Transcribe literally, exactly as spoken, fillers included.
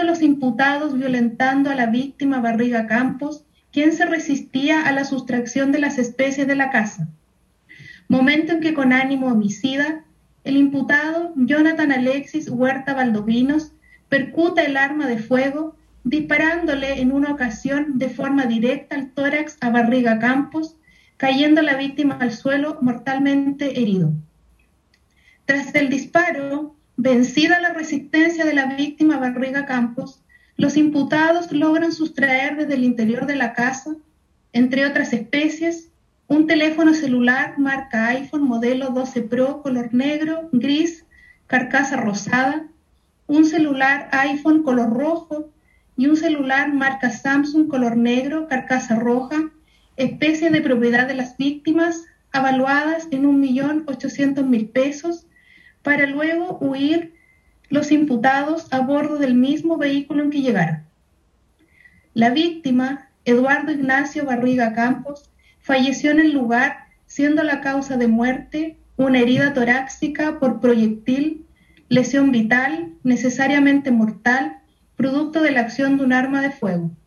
de los imputados violentando a la víctima Barriga Campos, quien se resistía a la sustracción de las especies de la casa. Momento en que con ánimo homicida, el imputado Jonathan Alexis Huerta Valdovinos percuta el arma de fuego, disparándole en una ocasión de forma directa al tórax a Barriga Campos, cayendo la víctima al suelo mortalmente herido. Tras el disparo, vencida la resistencia de la víctima Barriga Campos, los imputados logran sustraer desde el interior de la casa, entre otras especies, un teléfono celular marca iPhone modelo doce Pro color negro, gris, carcasa rosada, un celular iPhone color rojo y un celular marca Samsung color negro, carcasa roja, especie de propiedad de las víctimas, avaluadas en un millón ochocientos mil pesos, para luego huir los imputados a bordo del mismo vehículo en que llegaron. La víctima, Eduardo Ignacio Barriga Campos, falleció en el lugar, siendo la causa de muerte una herida torácica por proyectil, lesión vital, necesariamente mortal, producto de la acción de un arma de fuego.